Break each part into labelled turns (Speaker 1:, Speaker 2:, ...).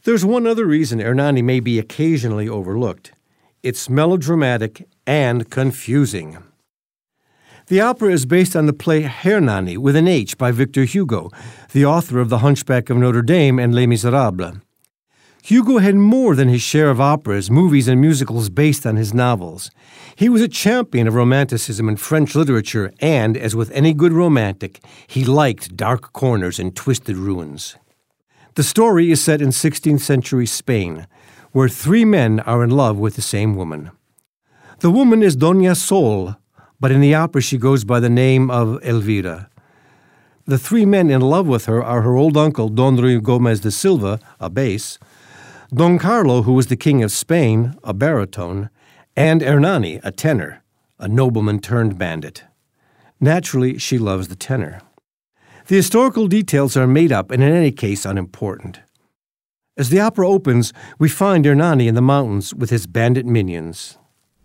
Speaker 1: There's one other reason Ernani may be occasionally overlooked. It's melodramatic and confusing. The opera is based on the play Hernani with an H by Victor Hugo, the author of The Hunchback of Notre Dame and Les Miserables. Hugo had more than his share of operas, movies, and musicals based on his novels. He was a champion of Romanticism in French literature, and, as with any good romantic, he liked dark corners and twisted ruins. The story is set in 16th century Spain, where three men are in love with the same woman. The woman is Doña Sol, but in the opera she goes by the name of Elvira. The three men in love with her are her old uncle, Don Ruy Gomez de Silva, a bass, Don Carlo, who was the king of Spain, a baritone, and Ernani, a tenor, a nobleman turned bandit. Naturally, she loves the tenor. The historical details are made up and in any case unimportant. As the opera opens, we find Ernani in the mountains with his bandit minions.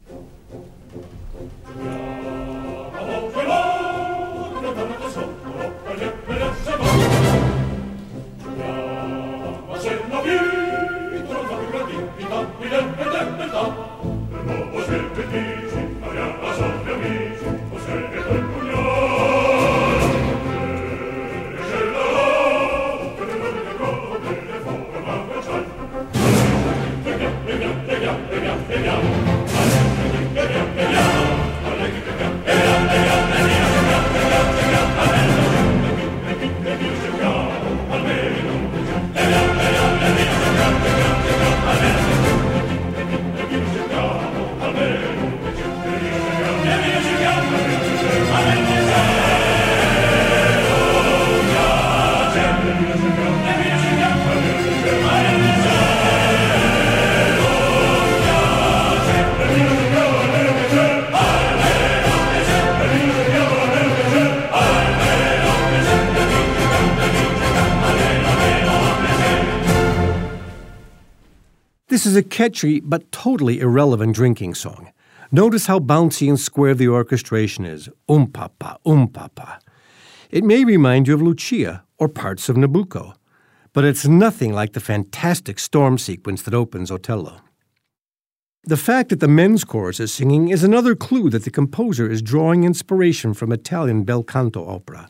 Speaker 1: This is a catchy but totally irrelevant drinking song. Notice how bouncy and square the orchestration is. Papa, papa. It may remind you of Lucia or parts of Nabucco, but it's nothing like the fantastic storm sequence that opens Otello. The fact that the men's chorus is singing is another clue that the composer is drawing inspiration from Italian bel canto opera.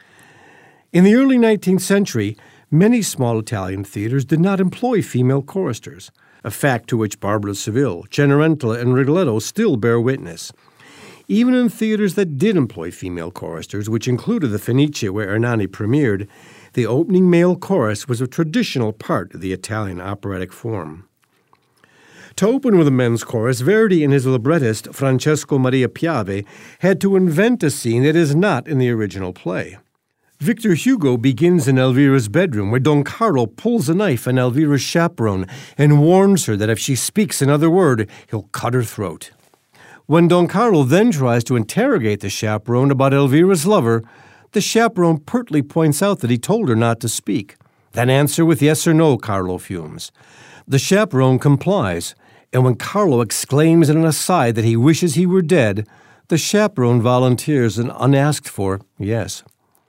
Speaker 1: In the early 19th century, many small Italian theaters did not employ female choristers, a fact to which Barbara of Seville, Cenerentola, and Rigoletto still bear witness. Even in theaters that did employ female choristers, which included the Fenice where Ernani premiered, the opening male chorus was a traditional part of the Italian operatic form. To open with a men's chorus, Verdi and his librettist, Francesco Maria Piave, had to invent a scene that is not in the original play. Victor Hugo begins in Elvira's bedroom, where Don Carlo pulls a knife on Elvira's chaperone and warns her that if she speaks another word, he'll cut her throat. When Don Carlo then tries to interrogate the chaperone about Elvira's lover, the chaperone pertly points out that he told her not to speak. Then answer with yes or no, Carlo fumes. The chaperone complies, and when Carlo exclaims in an aside that he wishes he were dead, the chaperone volunteers an unasked for yes.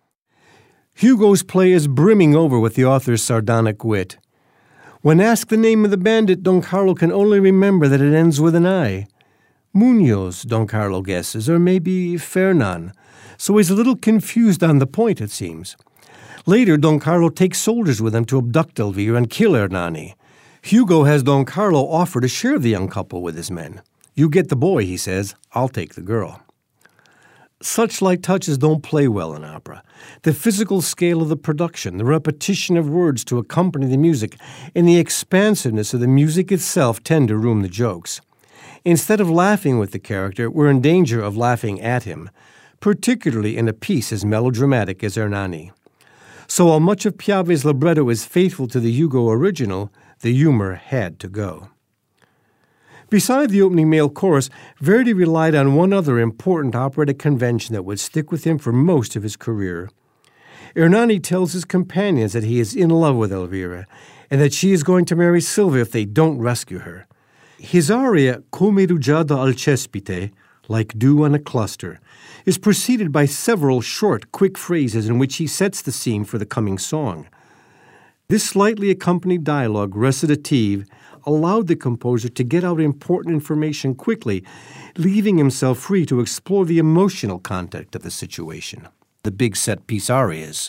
Speaker 1: Hugo's play is brimming over with the author's sardonic wit. When asked the name of the bandit, Don Carlo can only remember that it ends with an I. Munoz, Don Carlo guesses, or maybe Fernan, so he's a little confused on the point, it seems. Later, Don Carlo takes soldiers with him to abduct Elvira and kill Ernani. Hugo has Don Carlo offer to share the young couple with his men. You get the boy, he says, I'll take the girl. Such light touches don't play well in opera. The physical scale of the production, the repetition of words to accompany the music, and the expansiveness of the music itself tend to ruin the jokes. Instead of laughing with the character, we're in danger of laughing at him, particularly in a piece as melodramatic as Ernani. So while much of Piave's libretto is faithful to the Hugo original, the humor had to go. Beside the opening male chorus, Verdi relied on one other important operatic convention that would stick with him for most of his career. Ernani tells his companions that he is in love with Elvira, and that she is going to marry Silvia if they don't rescue her. His aria, Come rugiada al cespite, like dew on a cluster, is preceded by several short, quick phrases in which he sets the scene for the coming song. This slightly accompanied dialogue recitative allowed the composer to get out important information quickly, leaving himself free to explore the emotional context of the situation. The big set-piece arias.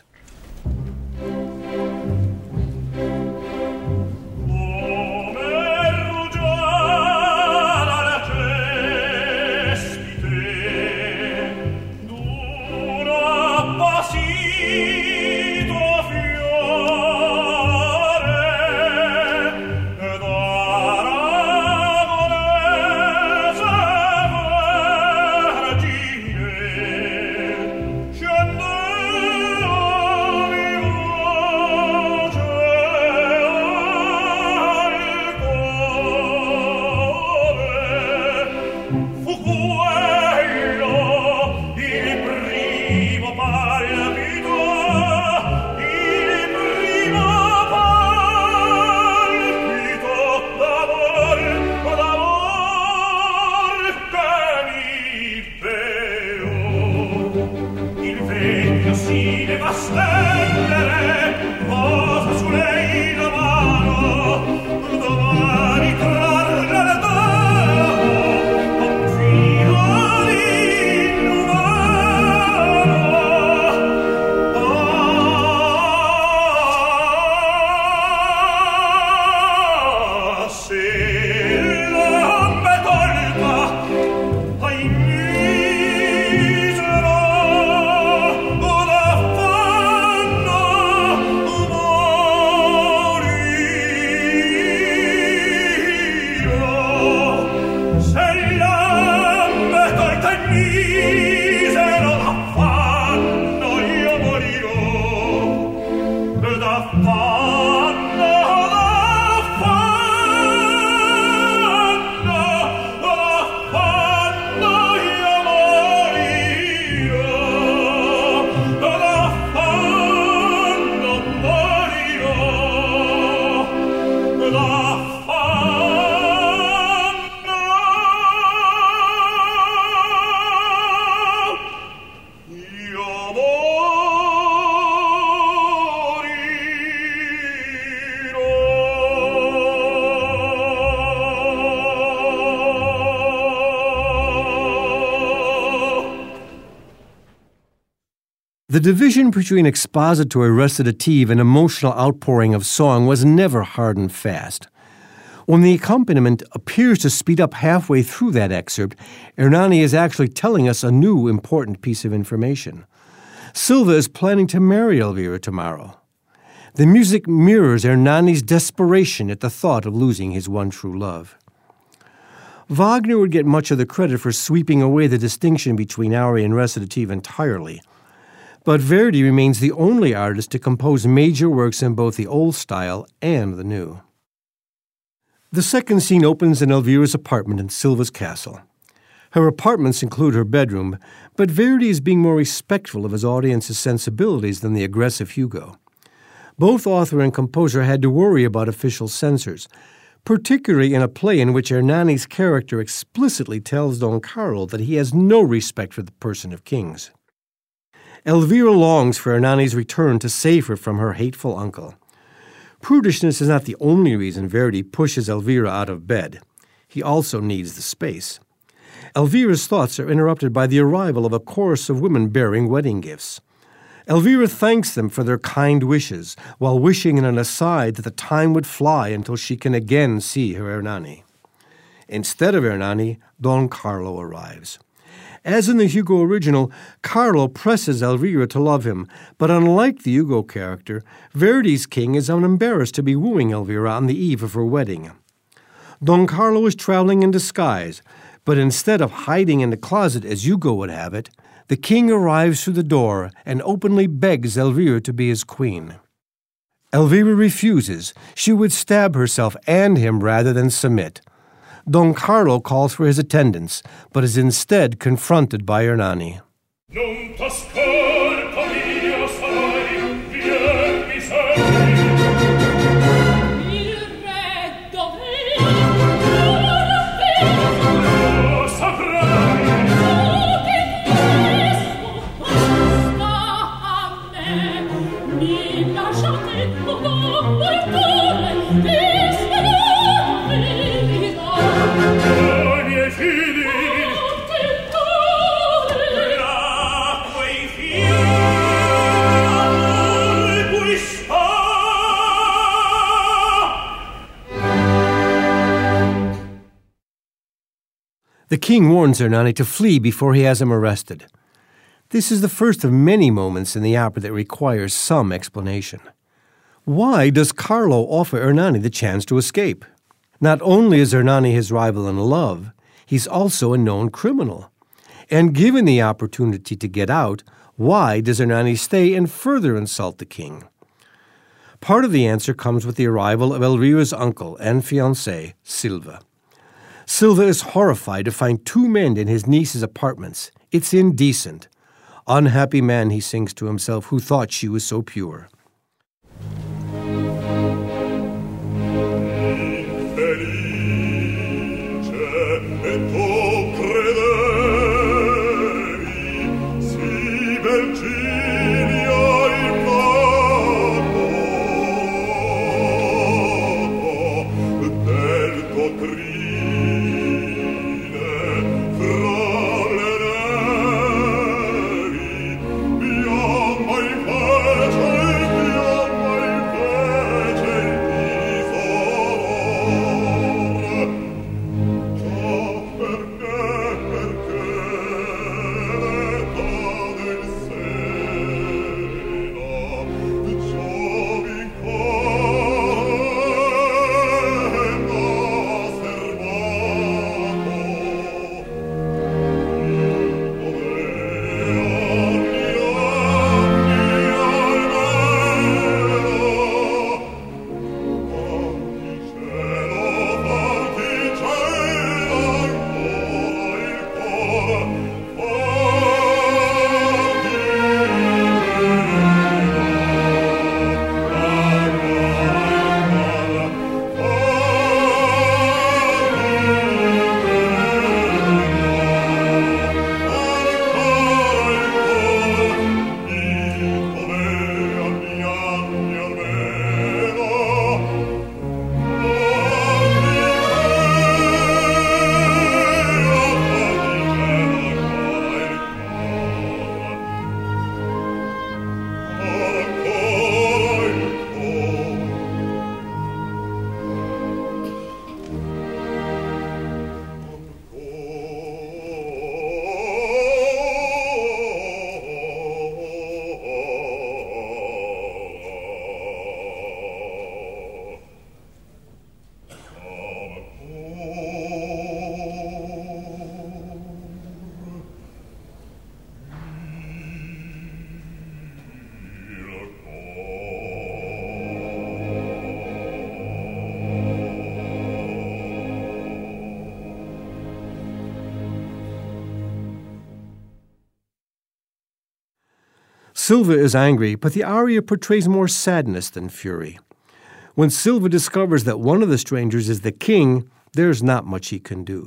Speaker 1: The division between expository recitative and emotional outpouring of song was never hard and fast. When the accompaniment appears to speed up halfway through that excerpt, Ernani is actually telling us a new important piece of information. Silva is planning to marry Elvira tomorrow. The music mirrors Ernani's desperation at the thought of losing his one true love. Wagner would get much of the credit for sweeping away the distinction between aria and recitative entirely. But Verdi remains the only artist to compose major works in both the old style and the new. The second scene opens in Elvira's apartment in Silva's castle. Her apartments include her bedroom, but Verdi is being more respectful of his audience's sensibilities than the aggressive Hugo. Both author and composer had to worry about official censors, particularly in a play in which Ernani's character explicitly tells Don Carlo that he has no respect for the person of kings. Elvira longs for Ernani's return to save her from her hateful uncle. Prudishness is not the only reason Verdi pushes Elvira out of bed. He also needs the space. Elvira's thoughts are interrupted by the arrival of a chorus of women bearing wedding gifts. Elvira thanks them for their kind wishes, while wishing in an aside that the time would fly until she can again see her Ernani. Instead of Ernani, Don Carlo arrives. As in the Hugo original, Carlo presses Elvira to love him, but unlike the Hugo character, Verdi's king is unembarrassed to be wooing Elvira on the eve of her wedding. Don Carlo is traveling in disguise, but instead of hiding in the closet as Hugo would have it, the king arrives through the door and openly begs Elvira to be his queen. Elvira refuses. She would stab herself and him rather than submit. Don Carlo calls for his attendance, but is instead confronted by Ernani.
Speaker 2: Mi lasciate
Speaker 1: The king warns Ernani to flee before he has him arrested. This is the first of many moments in the opera that requires some explanation. Why does Carlo offer Ernani the chance to escape? Not only is Ernani his rival in love, he's also a known criminal. And given the opportunity to get out, why does Ernani stay and further insult the king? Part of the answer comes with the arrival of Elvira's uncle and fiancé, Silva. Silva is horrified to find two men in his niece's apartments. It's indecent. Unhappy man, he sings to himself, who thought she was so pure. Silva is angry, but the aria portrays more sadness than fury. When Silva discovers that one of the strangers is the king, there's not much he can do.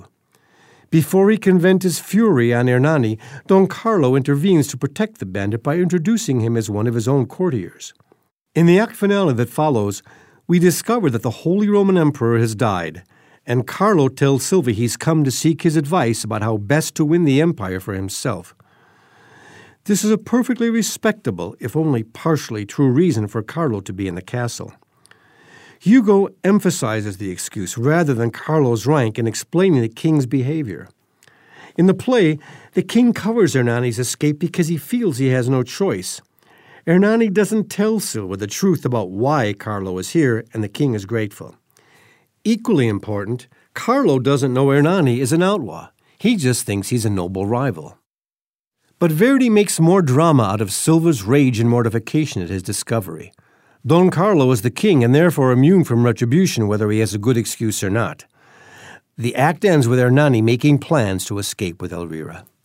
Speaker 1: Before he can vent his fury on Ernani, Don Carlo intervenes to protect the bandit by introducing him as one of his own courtiers. In the act finale that follows, we discover that the Holy Roman Emperor has died, and Carlo tells Silva he's come to seek his advice about how best to win the empire for himself. This is a perfectly respectable, if only partially true reason for Carlo to be in the castle. Hugo emphasizes the excuse rather than Carlo's rank in explaining the king's behavior. In the play, the king covers Ernani's escape because he feels he has no choice. Ernani doesn't tell Silva the truth about why Carlo is here, and the king is grateful. Equally important, Carlo doesn't know Ernani is an outlaw. He just thinks he's a noble rival. But Verdi makes more drama out of Silva's rage and mortification at his discovery. Don Carlo is the king and therefore immune from retribution whether he has a good excuse or not. The act ends with Ernani making plans to escape with Elvira.